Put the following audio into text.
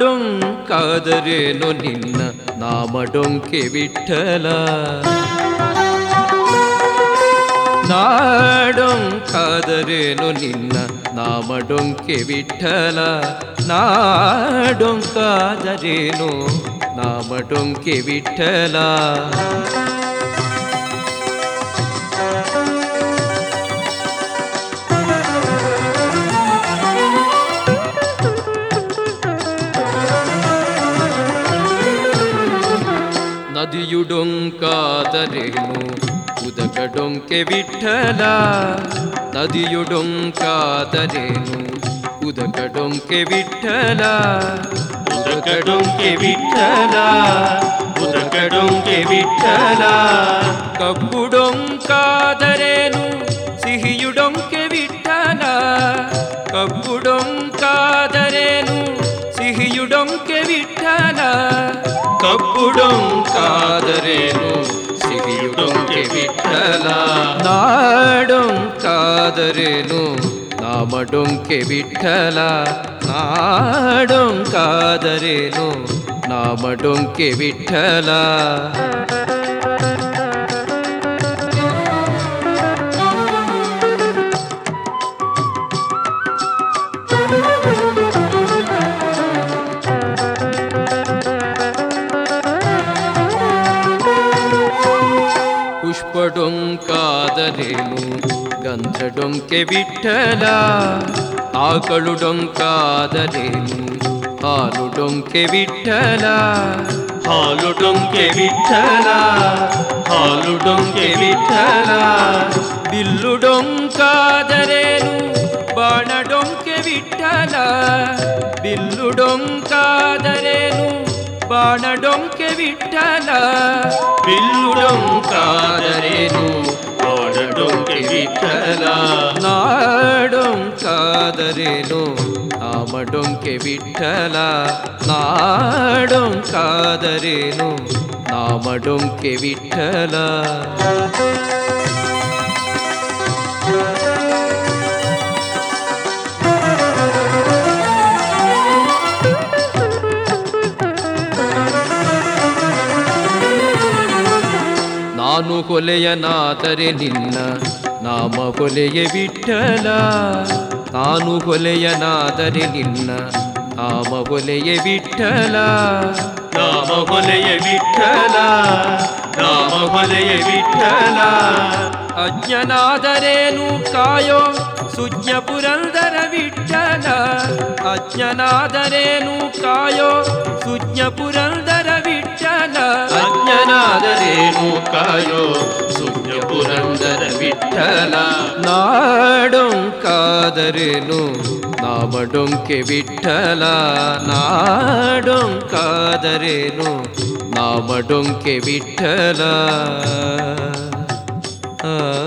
ನಾಡೊಂಕಾದರೇನು ನಿನ್ನ ನಾಮಡೊಂಕೆ ವಿಠಲ. ನಾಡೊಂಕಾದರೇನು ನಿನ್ನ ನಾಮಡೊಂಕೆ ವಿಠಲ. ನಾಡೊಂಕಾದರೇನು ನಾಮಡೊಂಕೆ ವಿಠಲ. ನದಿಯುಡೊಂಕಾದರೇನು ಉದಕಡೊಂಕೆ ವಿಠಲ. ನದಿಯುಡೊಂಕಾದರೇನು ಉದಕಡೊಂಕೆ ವಿಠಲ. ಉದಕಡೊಂಕೆ ವಿಠಲ, ಉದಕಡೊಂಕೆ ವಿಠಲ. ಕಬ್ಬುಡೊಂಕಾದರೇನು ಸಿಹಿಯುಡೊಂಕೆ ವಿಠಲ. ಕಬ್ಬುಡೊಂಕಾದರೇನು ಸಿಹಿಯುಡೊಂಕೆ ವಿಠಲ. ಕಬ್ಬುಡೊಂಕಾದರೇನು ಸಿಹಿಯುಡೊಂಕೆ ವಿಠಲ. ನಾಡೊಂಕಾದರೇನು ನಾಮಡೊಂಕೆ ವಿಠಲ. ನಾಡೊಂಕಾದರೇನು ನಾಮಡೊಂಕೆ ವಿಠಲ. ಪುಷ್ಪಡೊಂಕಾದರೇನು ಗಂಧಡೊಂಕೆ ವಿಠಲ. ಆಕಳುಡೊಂಕಾದರೇನು ಹಾಲುಡೊಂಕೆ ವಿಠಲ. ಹಾಲುಡೊಂಕೆ ವಿಠಲ, ಹಾಲುಡೊಂಕೆ ವಿಠಲ. ಬಿಲ್ಲುಡೊಂಕಾದರೇನು ಬಾಣಡೊಂಕೆ ವಿಠಲ. ಬಿಲ್ಲುಡೊಂಕಾದರೇನು ಬಾಣಡೊಂಕೆ ವಿಠಲ. ಬಿಲ್ಲುಡೊಂಕಾದರೇನು ಬಾಣಡೊಂಕೆ ವಿಠಲ. ನಾಡೊಂಕಾದರೇನು ನಾಮಡೊಂಕೆ ವಿಠಲ. ನಾಡೊಂಕಾದರೇನು ನಾಮಡೊಂಕೆ ವಿಠಲ. ನಾನು ಹೊಲೆಯನಾದರೆ ನಿನ್ನ ನಾಮ ಹೊಲೆಯ ವಿಠಲ. ನಾನು ಹೊಲೆಯನಾದರೆ ನಿನ್ನ ನಾಮ ಹೊಲೆಯ ವಿಠಲ. ನಾಮ ಹೊಲೆಯ ವಿಠಲ, ನಾಮ ಹೊಲೆಯ ವಿಠಲ. ಅಜ್ಞನಾದರೇನು ಕಾಯೋ ಸುಜ್ಞ ಪುರಂದರ ವಿಠಲ. ಅಜ್ಞನಾದರೇನು ಕಾಯೋ ಸುಜ್ಞ ಪುರಂದರ ವಿಠಲ. ಅಜ್ಞನಾದರೇನು ಕಾಯೋ ಸುಜ್ಞ ಪುರಂದರ ವಿಠಲ. ನಾಡೊಂಕಾದರೇನು ನಾಮಡೊಂಕೆ ವಿಠಲ. ನಾಡೊಂಕಾದರೇನು ನಾಮಡೊಂಕೆ ವಿಠಲ.